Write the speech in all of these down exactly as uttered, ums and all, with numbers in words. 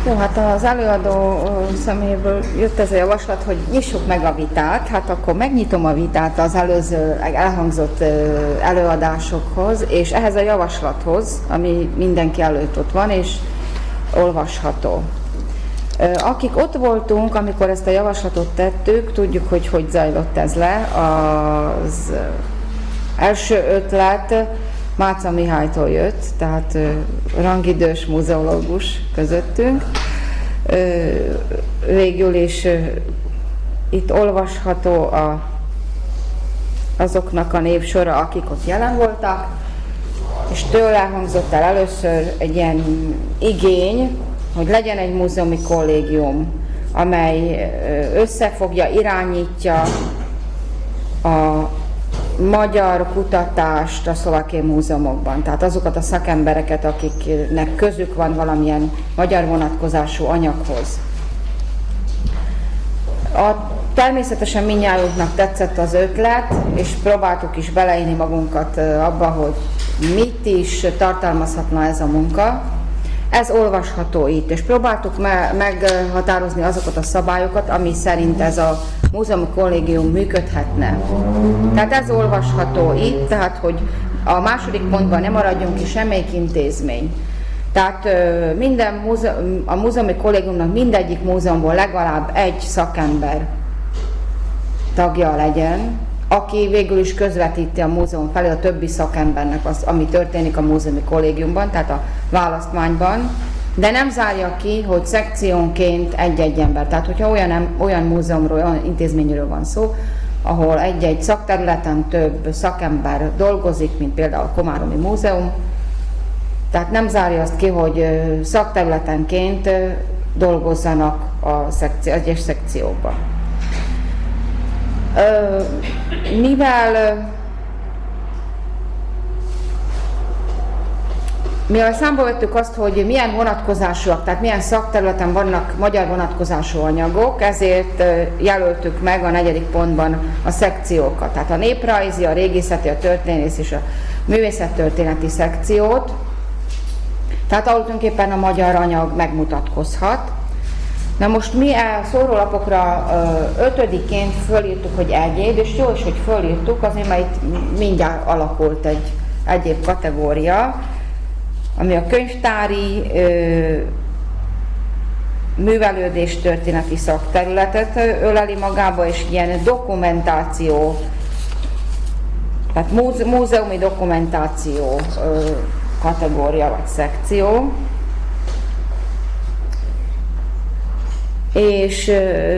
Jó, hát az előadó személyből jött ez a javaslat, hogy nyissuk meg a vitát, hát akkor megnyitom a vitát az előző elhangzott előadásokhoz, és ehhez a javaslathoz, ami mindenki előtt ott van, és olvasható. Akik ott voltunk, amikor ezt a javaslatot tettük, tudjuk, hogy hogy zajlott ez le. Az első ötlet Máca Mihálytól jött, tehát rangidős muzeológus közöttünk. Végül is itt olvasható a, azoknak a névsora, akik ott jelen voltak, és tőle hangzott el először egy ilyen igény, hogy legyen egy múzeumi kollégium, amely összefogja, irányítja a magyar kutatást a szlovákiai múzeumokban. Tehát azokat a szakembereket, akiknek közük van valamilyen magyar vonatkozású anyaghoz. A, természetesen mindnyájunknak tetszett az ötlet, és próbáltuk is beleírni magunkat abba, hogy mit is tartalmazhatna ez a munka. Ez olvasható itt, és próbáltuk me meghatározni azokat a szabályokat, ami szerint ez a múzeumi kollégium működhetne. Tehát ez olvasható itt, tehát hogy a második pontban nem maradjon ki semmelyik intézmény. Tehát minden múzeum, a múzeumi kollégiumnak mindegyik múzeumból legalább egy szakember tagja legyen, aki végül is közvetíti a múzeum felé a többi szakembernek az, ami történik a múzeumi kollégiumban, tehát a választmányban, de nem zárja ki, hogy szekciónként egy-egy ember. Tehát, hogyha olyan, olyan múzeumról, olyan intézményről van szó, ahol egy-egy szakterületen több szakember dolgozik, mint például a Komáromi Múzeum, tehát nem zárja azt ki, hogy szakterületenként dolgozzanak a szekció, egyes szekciókban. Mivel mivel számba vettük azt, hogy milyen vonatkozásúak, tehát milyen szakterületen vannak magyar vonatkozású anyagok, ezért jelöltük meg a negyedik pontban a szekciókat. Tehát a néprajzi, a régészeti, a történész és a művészettörténeti szekciót, tehát ahol tulajdonképpen a magyar anyag megmutatkozhat. Na most mi a szórólapokra ötödiként fölírtuk, hogy egyéb, és jó is, hogy fölírtuk, azért mert itt mindjárt alakult egy egyéb kategória, ami a könyvtári művelődés történeti szakterületet öleli magába, és ilyen dokumentáció, tehát múzeumi dokumentáció kategória vagy szekció. És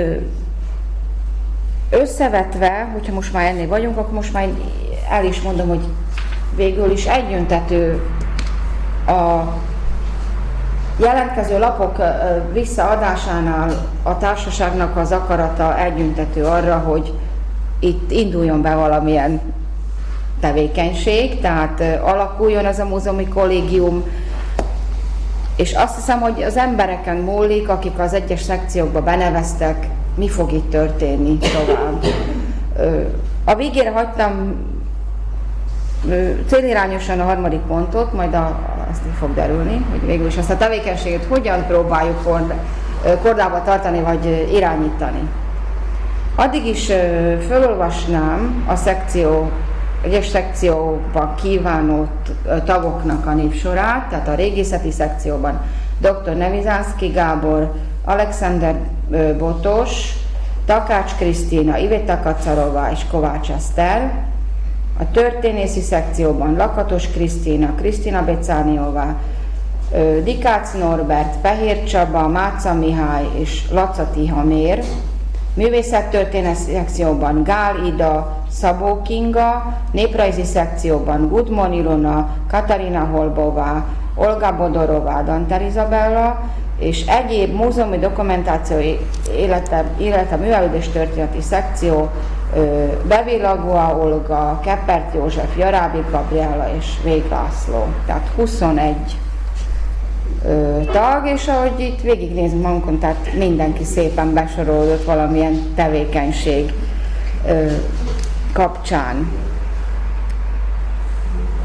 összevetve, hogyha most már ennél vagyunk, akkor most már el is mondom, hogy végül is egyöntető a jelentkező lapok visszaadásánál a társaságnak az akarata egyöntető arra, hogy itt induljon be valamilyen tevékenység, tehát alakuljon ez a múzeumi kollégium, és azt hiszem, hogy az embereken múlik, akik az egyes szekciókba beneveztek, mi fog itt történni tovább. A végére hagytam célirányosan a harmadik pontot, majd a, azt így fog derülni, hogy végül is azt a tevékenységet hogyan próbáljuk kord, kordába tartani, vagy irányítani. Addig is felolvasnám a szekció, egyes szekcióban kívánott tagoknak a névsorát, tehát a régészeti szekcióban dr. Nevizánszky Gábor, Alexander Botos, Takács Krisztina, Iveta Kacarova és Kovács Eszter, a történészi szekcióban Lakatos Krisztina, Krisztina Becániová, Dikács Norbert, Fehér Csaba, Máca Mihály és Laca Tihamér, művészettörténeti szekcióban Gál Ida, Szabó Kinga, néprajzi szekcióban Gudmon Ilona, Katarina Holbová, Olga Bodorová, Danter Izabella, és egyéb múzeumi dokumentáció, illetve, illetve művelődés történeti szekció Bevillagóa Olga, Keppert József, Jarábi Gabriella és Vég László. Tehát huszonegy ö, tag, és ahogy itt végignézünk magunkon, tehát mindenki szépen besorolódott valamilyen tevékenység ö, kapcsán.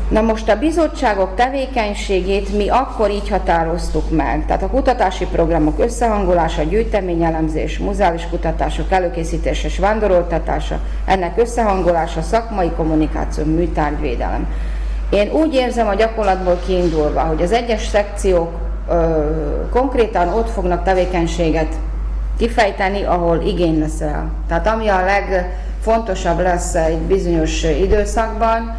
Na most a bizottságok tevékenységét mi akkor így határoztuk meg. Tehát a kutatási programok összehangolása, gyűjteményelemzés, muzeális kutatások előkészítése és vándoroltatása, ennek összehangolása, szakmai kommunikáció, műtárgyvédelem. Én úgy érzem a gyakorlatból kiindulva, hogy az egyes szekciók ö, konkrétan ott fognak tevékenységet kifejteni, ahol igény lesz rá. Tehát ami a legfontosabb lesz egy bizonyos időszakban,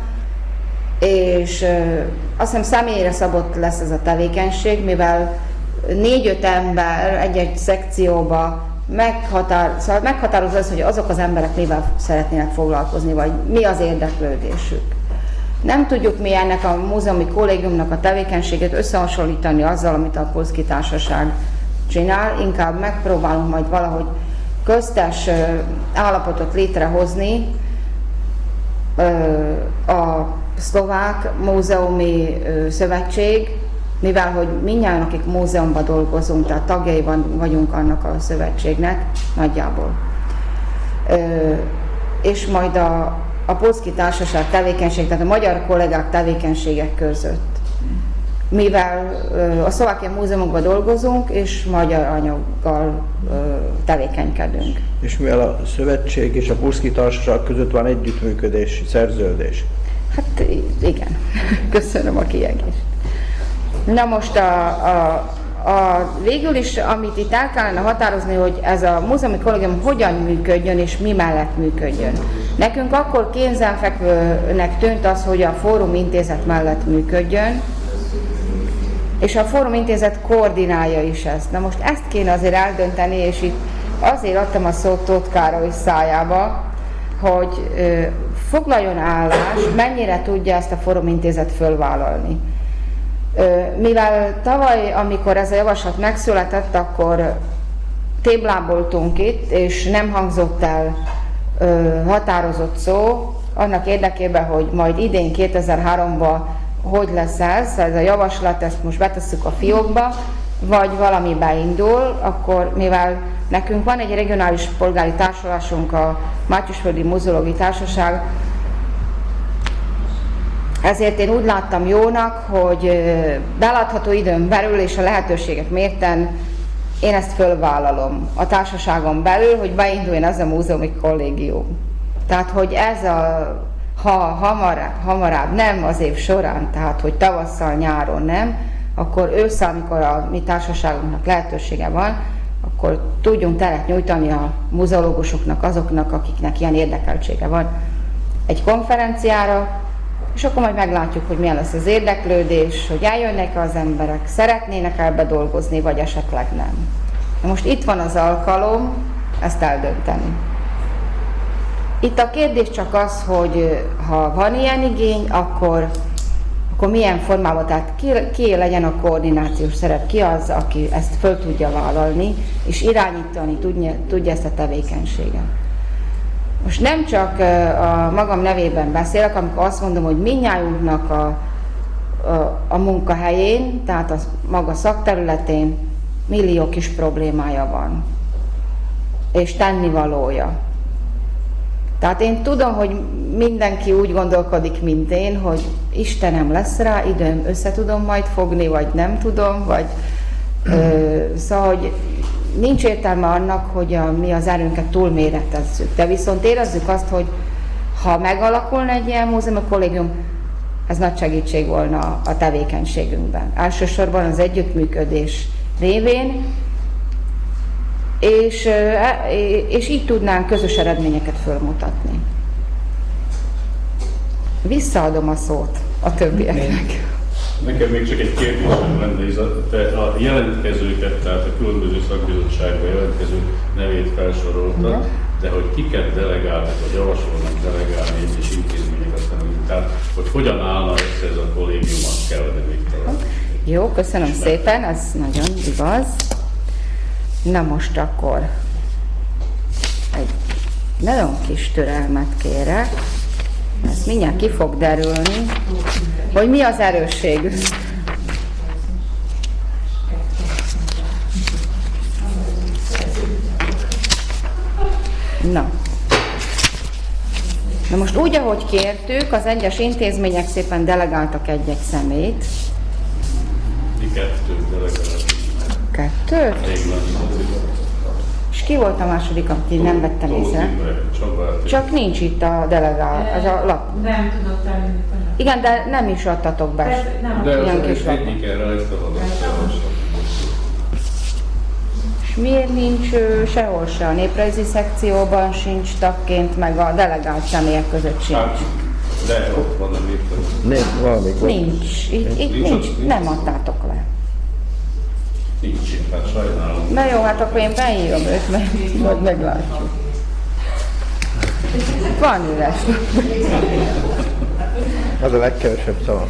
és ö, azt hiszem személyre szabott lesz ez a tevékenység, mivel négy-öt ember egy-egy szekcióba meghatár, szóval meghatározza az, hogy azok az emberek mivel szeretnének foglalkozni, vagy mi az érdeklődésük. Nem tudjuk mi ennek a múzeumi kollégiumnak a tevékenységét összehasonlítani azzal, amit a Polszki Társaság csinál, inkább megpróbálunk majd valahogy köztes ö, állapotot létrehozni ö, a Szlovák Múzeumi ö, Szövetség, mivel hogy mindjárt, akik múzeumban dolgozunk, tehát tagjai van, vagyunk annak a szövetségnek nagyjából. Ö, és majd a, a Polszki Társaság tevékenység, tehát a magyar kollégák tevékenységek között. Mivel ö, a Szlovákia múzeumokban dolgozunk, és magyar anyaggal ö, tevékenykedünk. És mivel a szövetség és a Polszki Társaság között van együttműködés, szerződés? Hát igen, köszönöm a kiegészítést. Na most a, a, a, végül is, amit itt el kellene határozni, hogy ez a múzeumi kollégium hogyan működjön és mi mellett működjön. Nekünk akkor kézenfekvőnek tűnt az, hogy a Fórum Intézet mellett működjön, és a Fórum Intézet koordinálja is ezt. Na most ezt kéne azért eldönteni, és itt azért adtam a szót Tóth Károly szájába, hogy ö, foglaljon állást, mennyire tudja ezt a Fórum Intézet fölvállalni. Ö, mivel tavaly, amikor ez a javaslat megszületett, akkor tébláboltunk itt, és nem hangzott el ö, határozott szó, annak érdekében, hogy majd idén kétezer-háromban hogy lesz ez, ez a javaslat, ezt most betesszük a fiókba, vagy valami beindul, akkor mivel nekünk van egy regionális polgári társulásunk, a Mátyusföldi Muzeológiai Társaság, ezért én úgy láttam jónak, hogy belátható időn belül és a lehetőségek mérten én ezt fölvállalom a társaságon belül, hogy beinduljon ez a múzeumi kollégium. Tehát, hogy ez a, ha hamar, hamarabb nem az év során, tehát, hogy tavasszal, nyáron nem, akkor ősszel, amikor a mi társaságunknak lehetősége van, akkor tudjunk teret nyújtani a muzeológusoknak, azoknak, akiknek ilyen érdekeltsége van egy konferenciára, és akkor majd meglátjuk, hogy milyen lesz az érdeklődés, hogy eljönnek az emberek, szeretnének ebbe dolgozni, vagy esetleg nem. Na most itt van az alkalom ezt eldönteni. Itt a kérdés csak az, hogy ha van ilyen igény, akkor, akkor milyen formában, tehát ki, ki legyen a koordinációs szerep, ki az, aki ezt föl tudja vállalni, és irányítani tudja, tudja ezt a tevékenységet. Most nem csak a magam nevében beszélek, amikor azt mondom, hogy mindnyájunknak a, a, a munkahelyén, tehát a maga szakterületén millió kis problémája van, és tennivalója. Tehát én tudom, hogy mindenki úgy gondolkodik, mint én, hogy Istenem, lesz rá időm, össze tudom majd fogni, vagy nem tudom, vagy ö, szóval, hogy nincs értelme annak, hogy a, mi az erőnket túlméretezzük. De viszont érezzük azt, hogy ha megalakulna egy ilyen múzeumi kollégium, ez nagy segítség volna a tevékenységünkben. Elsősorban az együttműködés révén, és, és így tudnánk közös eredményeket fölmutatni. Visszaadom a szót a többieknek. Nekem még csak egy kérdésem lenne, te a jelentkezőket, tehát a különböző szakbizottságban jelentkező nevét felsoroltad, de hogy kiket delegálnak, vagy javasolnak delegálni egyes intézményeket, tehát hogy hogyan állna össze ez a kollégium, azt kellene még talán. Jó, köszönöm Ismert. szépen, ez nagyon igaz. Na most akkor egy nagyon kis türelmet kérek, ez mindjárt ki fog derülni, hogy mi az erősségünk. Na. Na most úgy, ahogy kértük, az egyes intézmények szépen delegáltak egy-egy személyt. Mi kettőt delegáltak. Kettőt? És ki volt a második, amit nem vettem észre? Csak nincs itt a delegál, az a lap. Nem tudok tenni. Igen, de nem is adtatok be. De az egyik erre ezt a vadat. És miért nincs ő, sehol se? A néprajzi szekcióban sincs tagként, meg a delegált személyek között sincs. Hát, de ott van a néprajzi. Nincs, valamikor. Nincs, itt, itt nincs, nincs, nem adtátok le. Nincs itt, hát sajnálom. Na jó, hát akkor én beírom őt, meg, majd meglátjuk. Van üres. Az a legkevesebb szava.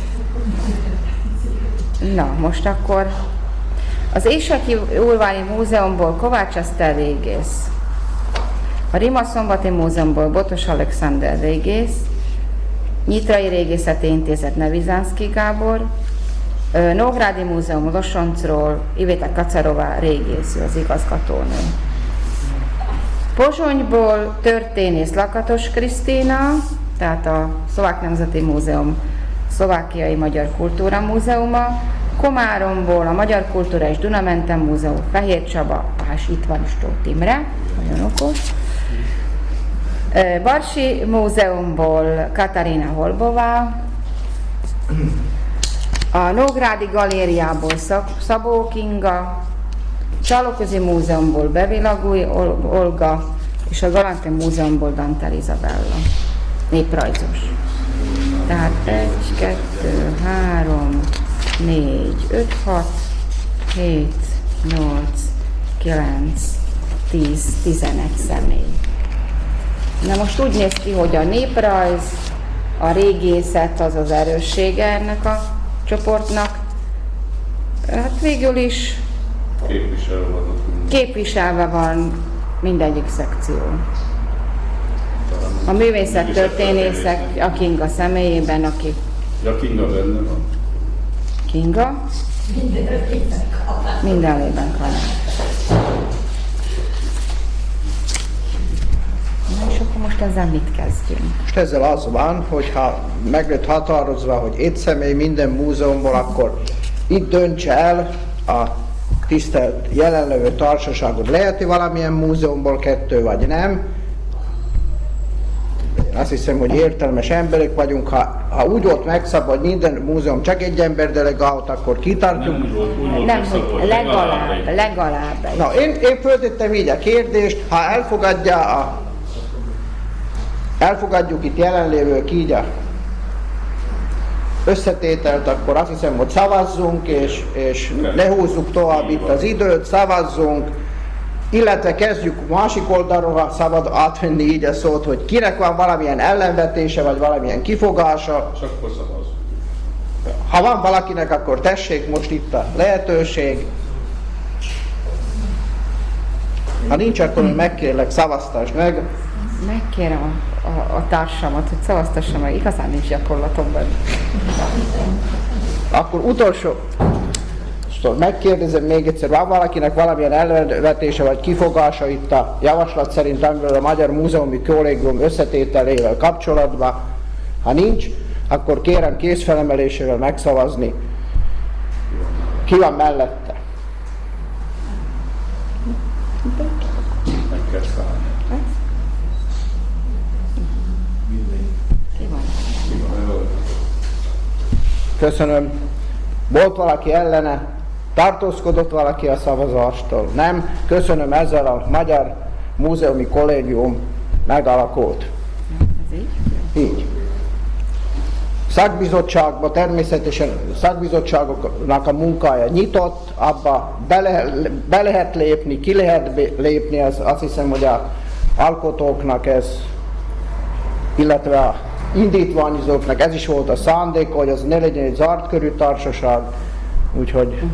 Na, most akkor az Északi Újvári Múzeumból Kovács Eszter régész, a Rimaszombathy Múzeumból Botos Alexander régész, Nyitrai Régészeti Intézet Nevizánszky Gábor, Nógrádi Múzeum Losoncról Iveta Kacarová régész, az igazgatónő. Pozsonyból történész Lakatos Krisztina, tehát a Szlovák Nemzeti Múzeum Szlovákiai Magyar Kultúra Múzeuma, Komáromból a Magyar Kultúra és Dunamentem Múzeum Fehér Csaba, és itt van Stóth Imre, nagyon okos. Barsi Múzeumból Katarina Holbová, a Nógrádi Galériából Szabó Kinga, Csaloközi Múzeumból Bevilagúj Olga, és a Galante Múzeumból Dantel Izabella, néprajzos. Tehát egy, kettő, három, négy, öt, hat, hét, nyolc, kilenc, tíz, tizenegy személy. Na most úgy néz ki, hogy a néprajz, a régészet az az erőssége ennek a csoportnak. Hát végül is Képviselve vannak. képviselve van mindegyik szekció. A művészettörténészek a Kinga személyében, aki... Ja, Kinga benne van. Kinga? Mindenében van. Na és akkor most ezzel mit kezdjünk? Most ezzel az van, hogyha meg lett határozva, hogy egy személy minden múzeumból, akkor itt döntse el a tisztelt jelenlevő társaságot. Lehet-e valamilyen múzeumból kettő, vagy nem? Én azt hiszem, hogy értelmes emberek vagyunk. Ha, ha úgy volt megszabva, hogy minden múzeum csak egy ember delegált, akkor kitartjuk. Nem, úgy volt, úgy volt Nem, megszabva, hogy hogy legalább, egy. legalább egy. Na, én, én föltettem így a kérdést, ha elfogadja a, elfogadjuk itt jelenlévők így a összetételt, akkor azt hiszem, hogy szavazzunk, és, és ne húzzuk tovább itt az időt, szavazzunk, illetve kezdjük másik oldalról, ha szabad átvenni így a szót, hogy kinek van valamilyen ellenvetése, vagy valamilyen kifogása. És akkor szavazzunk. Ha van valakinek, akkor tessék, most itt a lehetőség. Ha nincs, akkor megkérlek, szavaztasd meg. Megkérem a, a, a társamat, hogy szavaztassam, mert igazán nincs gyakorlatom benne. Akkor utolsó, szóval megkérdezem még egyszer, van valakinek valamilyen ellenvetése vagy kifogása itt a javaslat szerint, amiről a Magyar Múzeumi Kollégium összetételével kapcsolatban? Ha nincs, akkor kérem kézfelemelésével megszavazni. Ki van mellette? Meg kell szállni. Ki van? Köszönöm. Volt valaki ellene? Tartózkodott valaki a szavazástól? Nem. Köszönöm, ezzel a Magyar Múzeumi Kollégium megalakult. Ez így? Így. Szakbizottságban természetesen szakbizottságoknak a munkája nyitott, abba be, be lehet lépni, ki lehet lépni, az, azt hiszem, hogy az alkotóknak ez, illetve a indítványozóknak ez is volt a szándék, hogy az ne legyen egy zárt körű társaság, úgyhogy uh-huh.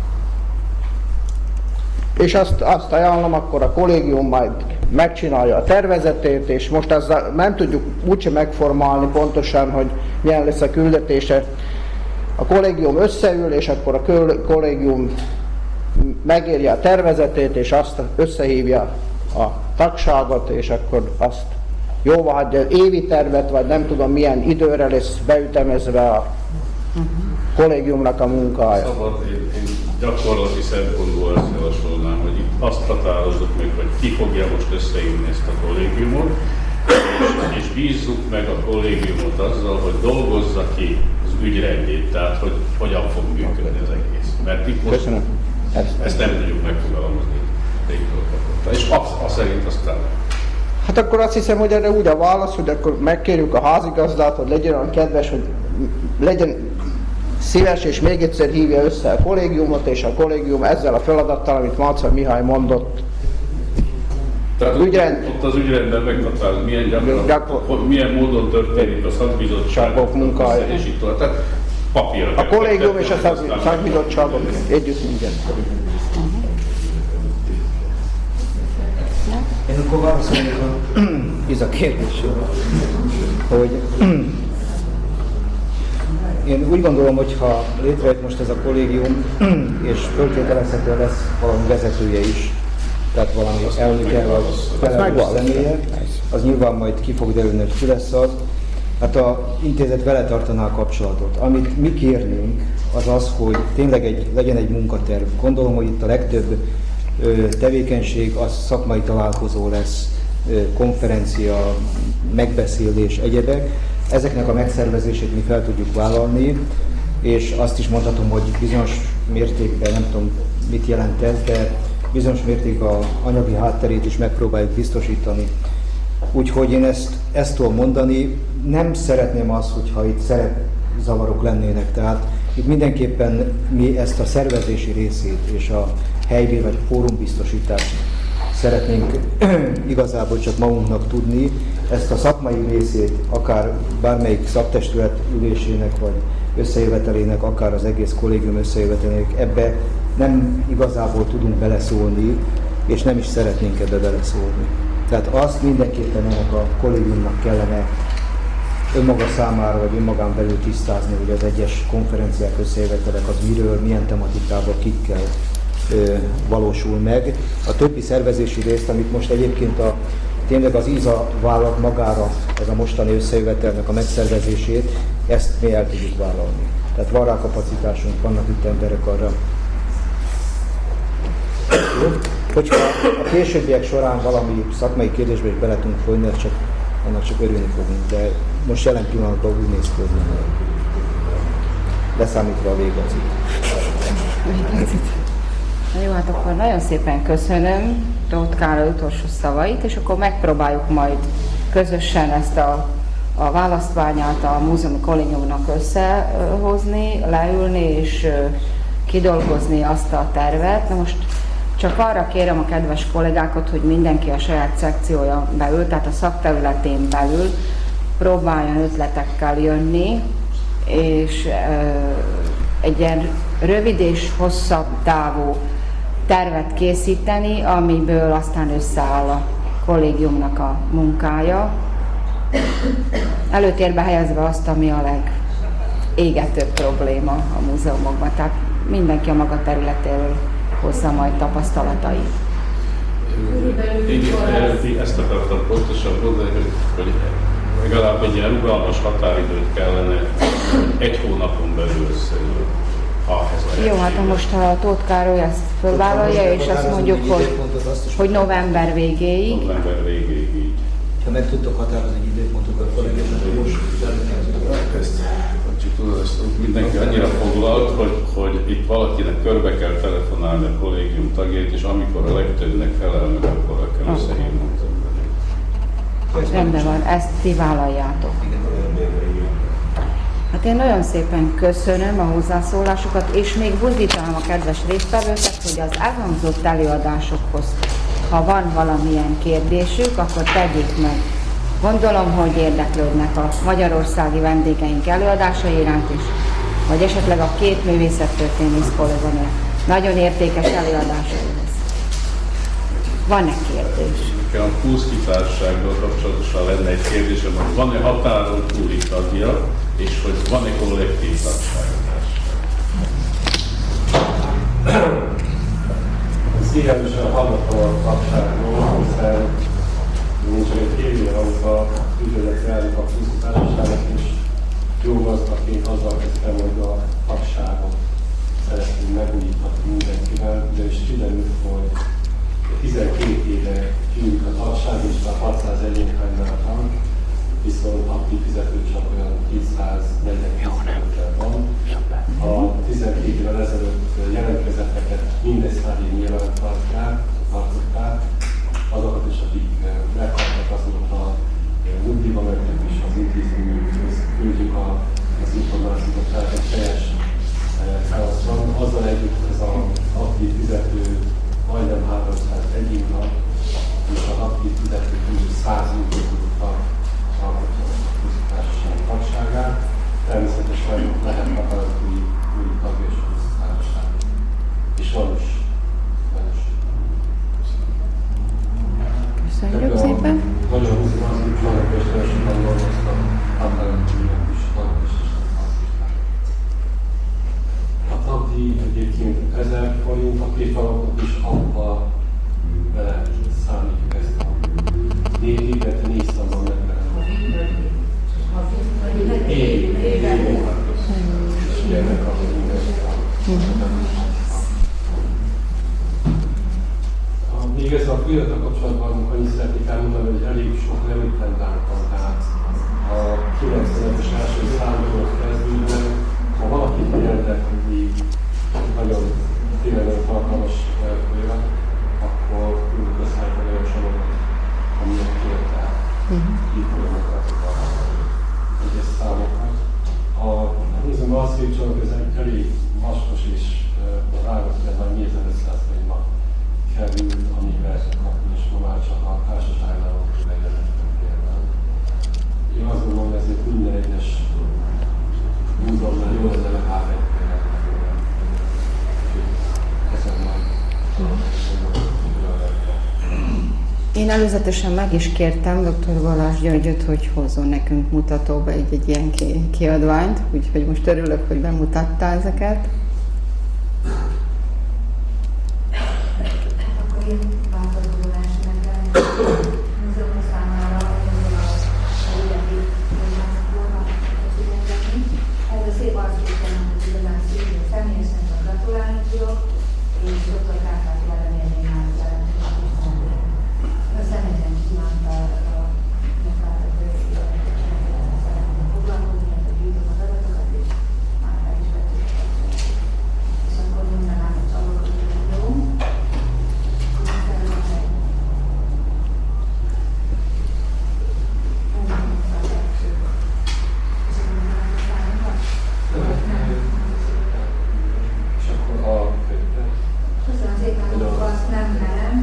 És azt, azt ajánlom, akkor a kollégium majd megcsinálja a tervezetét, és most ezzel nem tudjuk úgyse megformálni pontosan, hogy milyen lesz a küldetése. A kollégium összeül, és akkor a kollégium megírja a tervezetét, és azt összehívja a tagságot, és akkor azt jóvá hagyja évi tervet, vagy nem tudom milyen időre lesz beütemezve a kollégiumnak a munkája. Szabad, én, én gyakorlati szempontból azt javasolnám, hogy itt azt határozzuk meg, hogy ki fogja most összeírni ezt a kollégiumot, és, és bízzuk meg a kollégiumot azzal, hogy dolgozza ki az ügyrendjét, tehát hogy hogyan fog működni az egész. Mert itt most Köszönöm. ezt, ezt nem tudjuk megfogalmazni. És azt, azt szerint aztán. Hát akkor azt hiszem, hogy erre úgy a válasz, hogy akkor megkérjük a házigazdát, hogy legyen olyan kedves, hogy legyen szíves, és még egyszer hívja össze a kollégiumot, és a kollégium ezzel a feladattal, amit Márcai Mihály mondott. Tehát Ügyrend... ott az ügyrendben meghatározott, milyen gyakran, Gyakor... milyen módon történik a szakbizottságok munkája. És itt tovább. Tehát papírra. A kollégium és a szakbizottságok együtt minden. Én akkor válaszolnék a ez a kérdésre, hogy én úgy gondolom, hogy ha létrejött most ez a kollégium, és föltételezhetően lesz valami vezetője is, tehát valami elnöke, vagy felelős személye, az nyilván majd ki fog derülni, hogy ki lesz az. Hát a intézet vele tartaná a kapcsolatot. Amit mi kérnénk, az az, hogy tényleg egy, legyen egy munkaterv. Gondolom, hogy itt a legtöbb ö, tevékenység az szakmai találkozó lesz, ö, konferencia, megbeszélés, egyebek. Ezeknek a megszervezését mi fel tudjuk vállalni, és azt is mondhatom, hogy bizonyos mértékben, nem tudom mit jelent ez, de bizonyos mértékben az anyagi hátterét is megpróbáljuk biztosítani. Úgyhogy én ezt, ezt tudom mondani, nem szeretném azt, hogyha itt szerepzavarok lennének, tehát itt mindenképpen mi ezt a szervezési részét és a helybér vagy fórumbiztosítást szeretnénk igazából csak magunknak tudni, ezt a szakmai részét akár bármelyik szaktestület ülésének vagy összejövetelének, akár az egész kollégium összejövetelének, ebbe nem igazából tudunk beleszólni, és nem is szeretnénk ebbe beleszólni. Tehát azt mindenképpen ennek a kollégiumnak kellene önmaga számára, vagy önmagán belül tisztázni, hogy az egyes konferenciák, összejövetelek az miről, milyen tematikában kikkel ö, valósul meg. A többi szervezési részt, amit most egyébként a, tényleg az íza vállalt magára, ez a mostani összejövetelnek a megszervezését, ezt mi el tudjuk vállalni. Tehát van rá kapacitásunk, vannak itt emberek arra. Hogyha a későbbiek során valami szakmai kérdésbe is bele tudunk folyni, csak, annak csak örülni fogunk, de most jelen pillanatban úgy néz ki, hogy leszámítva a végazit. Na jó, hát akkor nagyon szépen köszönöm Tóth Károly utolsó szavait, és akkor megpróbáljuk majd közösen ezt a, a választványát a múzeumi kollégiumnak összehozni, leülni és kidolgozni azt a tervet. Na most csak arra kérem a kedves kollégákat, hogy mindenki a saját szekciója belül, tehát a szakterületén belül próbáljon ötletekkel jönni, és egy ilyen rövid és hosszabb távú tervet készíteni, amiből aztán összeáll a kollégiumnak a munkája, előtérbe helyezve azt, ami a legégetőbb probléma a múzeumokban. Tehát mindenki a maga területéről hozza majd tapasztalatait. Én ezt akartam pontosan mondani, hogy, hogy legalább egy ilyen rugalmas határidőt kellene egy hónapon belül összeülni. Jó, hát most ha Tóth Károly ezt fölvállalja, és azt mondjuk, hogy, hogy november végéig. November végéig így. Ha meg tudtok határozni egy időpontot, akkor legyen most mindenki annyira foglalt, hogy, hogy itt valakinek körbe kell telefonálni a kollégium tagjait, és amikor a legtöbbnek felel meg, akkor kell összehívnunk. Rendben van, ezt ti vállaljátok. Hát én nagyon szépen köszönöm a hozzászólásokat, és még buzdítanám a kedves résztvevőket, hogy az elhangzott előadásokhoz, ha van valamilyen kérdésük, akkor tegyék meg. Gondolom, hogy érdeklődnek a magyarországi vendégeink előadásai iránt is, vagy esetleg a két művészettörténész kolléganő nagyon értékes előadásai lesz. Van-e kérdés? A Puszki Társasággal kapcsolatosan lenne egy kérdésem, hogy van-e határon túli tagja, és hogy van-e kollektív tagság? Szívesen hallgatom a tagságról, hiszen Én csak egy kérdőre, amikor ügyeletre álljuk a főszítársaságnak, és jó gazdaként azzal kezdtem, hogy a tagságot szeretném megújítani mindenkivel, de is kiderült, hogy tizenkét éve gyűjt a tagság, és már hatszázegy-nál van, viszont aktív fizető csak olyan kétszáznegyvenkilenc van. A tizenkét évvel ezelőtt jelentkezetteket mindegy szállé nyilván tartották, azokat is, akik megkaptak, azóta nyugdíjba mentek, és az intézményünkhöz küldjük az információt, tehát egy teljes felhasználó. Azzal együtt ez az aktív fizető majdnem háromszázegy nap, és az aktív fizető közül száz nyugdíjban alkotja a köztársaság tagságát. Természetesen lehet határozó új tagja és köztársaság. És van is. Köszönjük szépen! Nagyon húzóan, nagyon köszönöm, sokan dolgoztam, határozóinak is, nagyon is a tagdíj egyébként ezer forint, a két alapot is abba bele számítjuk ezt a négy évente négy számban megfelelő. Év, év, év, és ugye megkapjuk mindenki. Még ez a főirattal kapcsolatban annyit szeretnék elmondani, hogy elég sok nevütendánk van, tehát a kilencvenes első számból kezdődően, ha valakit jelentek, hogy így nagyon tényleg nagyon alkalmas folyamat, akkor küldök összeállítani olyan sorokat, amilyet kérte így folyamokat a egyes számokat. A nézem azt, hogy csak ez elég vaskos és rágott, hogy ez már négyszáz forintban került, amivel kapni, és ma már csak a társaságnál megjelenettem például. Én azt gondolom, hogy ezért minden egyes múzeumnál jó lenne legalább egy példát megjelenni. Ezen majd Én előzetesen meg is kértem doktor Balázs Györgyöt, hogy hozzon nekünk mutatóba egy, egy ilyen kiadványt, úgyhogy most örülök, hogy bemutatta ezeket. Akkor én változódás meglenni. Múzeum számára ezzel a életi formációnak figyelni. Ez a szép arcképen, hogy igazán szívül személyesen csak gratulálni tudok, és doktor Kárpáti ellenérném már az jelentőségét. A személyen kívánta a megváltozó életet szeretném foglalkozni, mert a gyűjtöm az adatokat, és már el is vettük. És akkor minden át a csalók, hogy jó. és akkor a könyvben. Köszönöm szépen, akkor azt nem merem.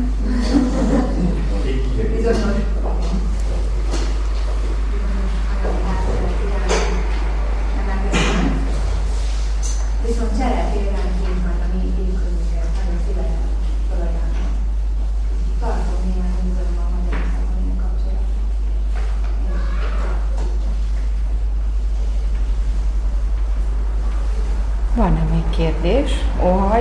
Bizonyos anyagi hátteret emelkednek. Viszont cserepélrendként majd a mi évközünket nagyon szívesen felajánlom. Tartom néhány múzeumban Magyarországon ilyen kapcsolat. Van-e még kérdés? Óhaj?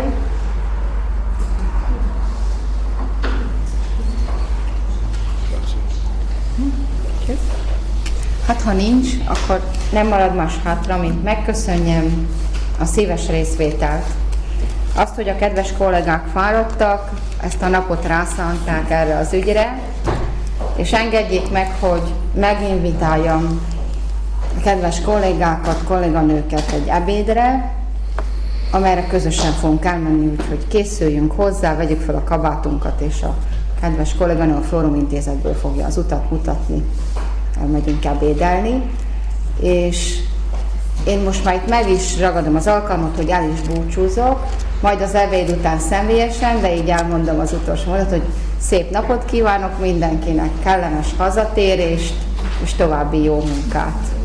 Hát ha nincs, akkor nem marad más hátra, mint megköszönjem a szíves részvételt. Azt, hogy a kedves kollégák fáradtak, ezt a napot rászánták erre az ügyre, és engedjék meg, hogy meginvitáljam a kedves kollégákat, kolléganőket egy ebédre, amelyre közösen fogunk elmenni, úgyhogy készüljünk hozzá, vegyük fel a kabátunkat, és a kedves kolléganő a Fórum Intézetből fogja az utat mutatni. Elmegyünk ebédelni, és én most már itt meg is ragadom az alkalmat, hogy el is búcsúzok, majd az ebéd után személyesen, de így elmondom az utolsó mondat, hogy szép napot kívánok mindenkinek, kellemes hazatérést, és további jó munkát.